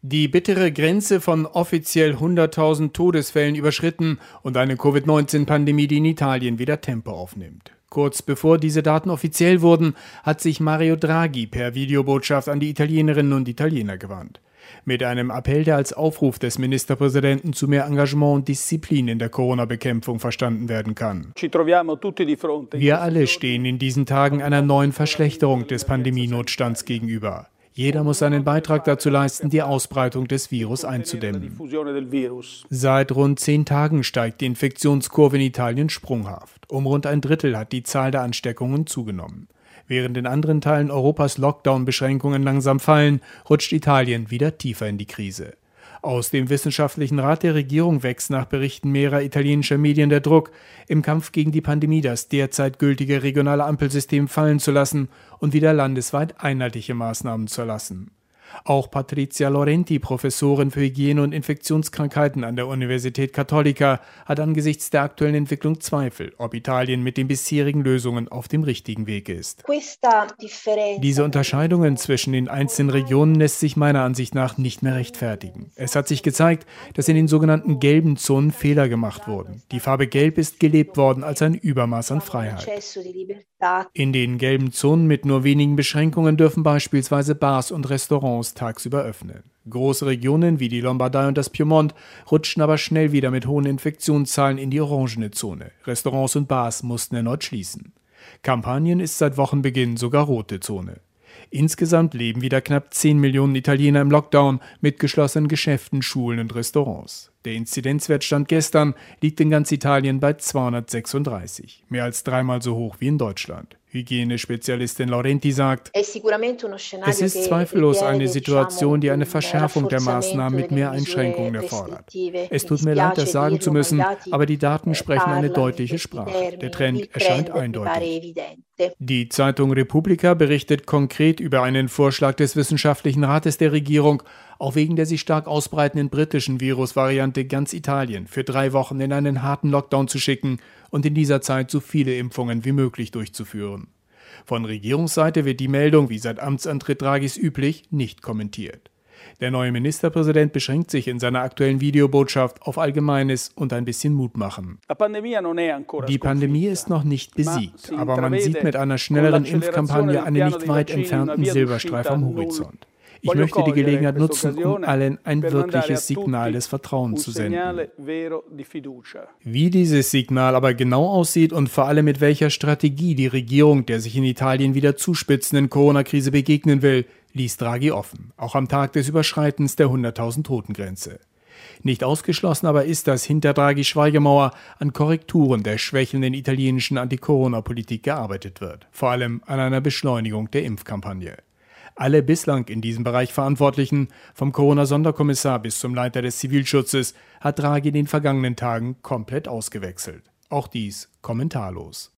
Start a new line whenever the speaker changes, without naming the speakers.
Die bittere Grenze von offiziell 100.000 Todesfällen überschritten und eine Covid-19-Pandemie, die in Italien wieder Tempo aufnimmt. Kurz bevor diese Daten offiziell wurden, hat sich Mario Draghi per Videobotschaft an die Italienerinnen und Italiener gewandt. Mit einem Appell, der als Aufruf des Ministerpräsidenten zu mehr Engagement und Disziplin in der Corona-Bekämpfung verstanden werden kann. Wir alle stehen in diesen Tagen einer neuen Verschlechterung des Pandemienotstands gegenüber. Jeder muss seinen Beitrag dazu leisten, die Ausbreitung des Virus einzudämmen. Seit rund 10 Tagen steigt die Infektionskurve in Italien sprunghaft. Um rund ein Drittel hat die Zahl der Ansteckungen zugenommen. Während in anderen Teilen Europas Lockdown-Beschränkungen langsam fallen, rutscht Italien wieder tiefer in die Krise. Aus dem Wissenschaftlichen Rat der Regierung wächst nach Berichten mehrerer italienischer Medien der Druck, im Kampf gegen die Pandemie das derzeit gültige regionale Ampelsystem fallen zu lassen und wieder landesweit einheitliche Maßnahmen zu erlassen. Auch Patrizia Laurenti, Professorin für Hygiene und Infektionskrankheiten an der Universität Cattolica, hat angesichts der aktuellen Entwicklung Zweifel, ob Italien mit den bisherigen Lösungen auf dem richtigen Weg ist. Diese Unterscheidungen zwischen den einzelnen Regionen lässt sich meiner Ansicht nach nicht mehr rechtfertigen. Es hat sich gezeigt, dass in den sogenannten gelben Zonen Fehler gemacht wurden. Die Farbe Gelb ist gelebt worden als ein Übermaß an Freiheit. In den gelben Zonen mit nur wenigen Beschränkungen dürfen beispielsweise Bars und Restaurants tagsüber öffnen. Große Regionen wie die Lombardei und das Piemont rutschten aber schnell wieder mit hohen Infektionszahlen in die orangene Zone. Restaurants und Bars mussten erneut schließen. Kampanien ist seit Wochenbeginn sogar rote Zone. Insgesamt leben wieder knapp 10 Millionen Italiener im Lockdown mit geschlossenen Geschäften, Schulen und Restaurants. Der Inzidenzwert stand gestern, liegt in ganz Italien bei 236, mehr als 3-mal so hoch wie in Deutschland. Hygienespezialistin Laurenti sagt, es ist zweifellos eine Situation, die eine Verschärfung der Maßnahmen mit mehr Einschränkungen erfordert. Es tut mir leid, das sagen zu müssen, aber die Daten sprechen eine deutliche Sprache. Der Trend erscheint eindeutig. Die Zeitung Repubblica berichtet konkret über einen Vorschlag des Wissenschaftlichen Rates der Regierung, auch wegen der sich stark ausbreitenden britischen Virusvariante ganz Italien für 3 Wochen in einen harten Lockdown zu schicken und in dieser Zeit so viele Impfungen wie möglich durchzuführen. Von Regierungsseite wird die Meldung, wie seit Amtsantritt Draghis üblich, nicht kommentiert. Der neue Ministerpräsident beschränkt sich in seiner aktuellen Videobotschaft auf Allgemeines und ein bisschen Mut machen. Die Pandemie ist noch nicht besiegt, aber man sieht mit einer schnelleren Impfkampagne einen nicht weit entfernten Silberstreif am Horizont. Ich möchte die Gelegenheit nutzen, um allen ein wirkliches Signal des Vertrauens zu senden. Wie dieses Signal aber genau aussieht und vor allem mit welcher Strategie die Regierung der sich in Italien wieder zuspitzenden Corona-Krise begegnen will, ließ Draghi offen, auch am Tag des Überschreitens der 100.000 Totengrenze. Nicht ausgeschlossen aber ist, dass hinter Draghis Schweigemauer an Korrekturen der schwächelnden italienischen Anti-Corona-Politik gearbeitet wird, vor allem an einer Beschleunigung der Impfkampagne. Alle bislang in diesem Bereich Verantwortlichen, vom Corona-Sonderkommissar bis zum Leiter des Zivilschutzes, hat Draghi in den vergangenen Tagen komplett ausgewechselt. Auch dies kommentarlos.